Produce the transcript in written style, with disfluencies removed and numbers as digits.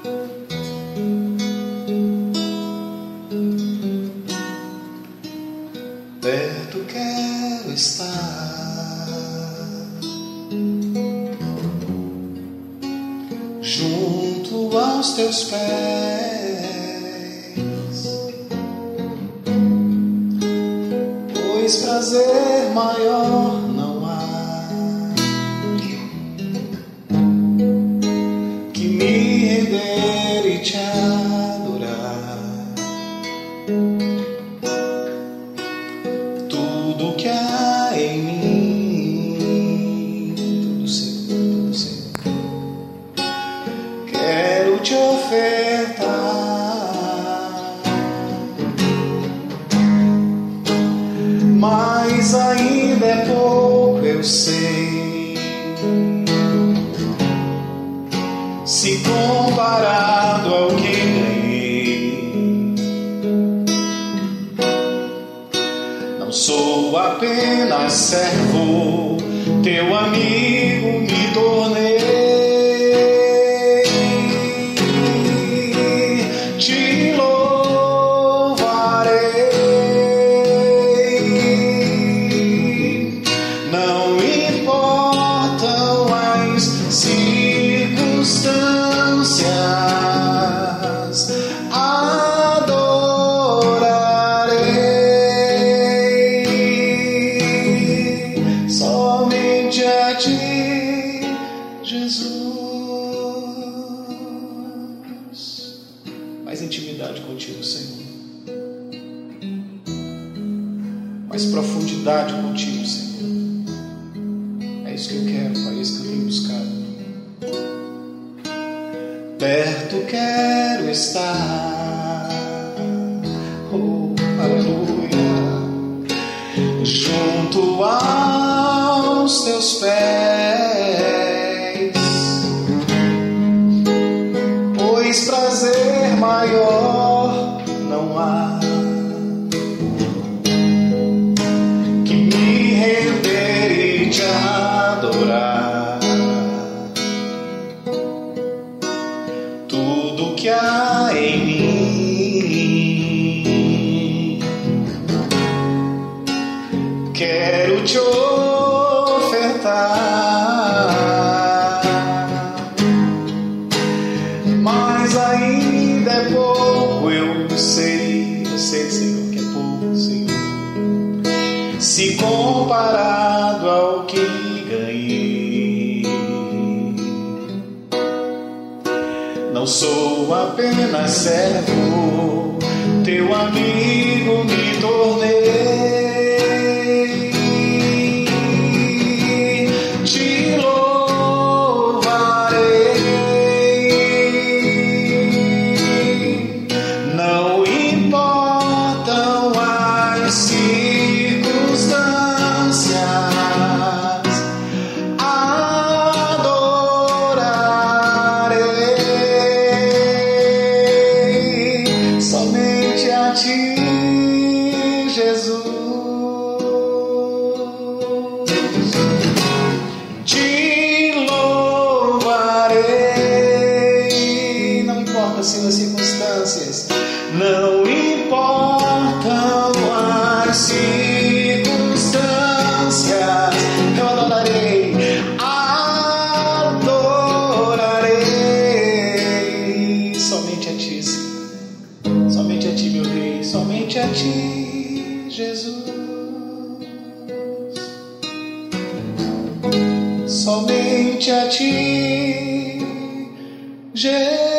Perto quero estar, junto aos teus pés, pois prazer maior não há que me render e te adorar. Tudo que há em mim, tudo Senhor, quero te ofertar. Mas ainda é pouco, eu sei, se comparado ao que ganhei. Não sou apenas servo, teu amigo me tornei. Te louvarei, não importam as circunstâncias, adorarei somente a ti, Jesus. Mais intimidade contigo, Senhor. Mais profundidade contigo, Senhor. É isso que eu quero, Pai, é isso que eu tenho buscado. Perto quero estar, oh, aleluia, junto aos teus pés, pois prazer maior não há que me render e te adorar. Tudo que há em mim, quero te ofertar. Mas ainda é pouco, eu sei, Senhor, que é pouco, Senhor, se comparado ao que ganhei. Não sou apenas servo, teu amigo me tornei. Te louvarei, não importam as circunstâncias, adorarei somente a ti, Jesus. Te louvarei, não importa se as circunstâncias, não importam as circunstâncias, eu adorarei somente a ti, Senhor. Somente a ti, meu Rei, somente a ti, Jesus. Somente a ti, Jesus.